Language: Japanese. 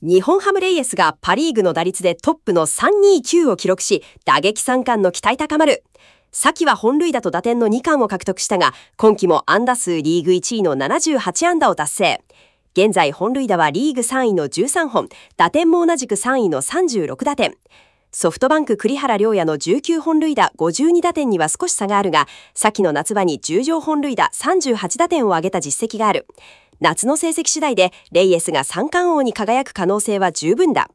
日本ハムレイエスがパリーグの打率でトップの329を記録し、打撃三冠の期待高まる。先は本塁打と打点の2冠を獲得したが、今季も安打数リーグ1位の78安打を達成。現在本塁打はリーグ3位の13本、打点も同じく3位の36打点。ソフトバンク栗原陵矢の19本塁打52打点には少し差があるが、先の夏場に10条本塁打38打点を挙げた実績がある。夏の成績次第でレイエスが三冠王に輝く可能性は十分だ。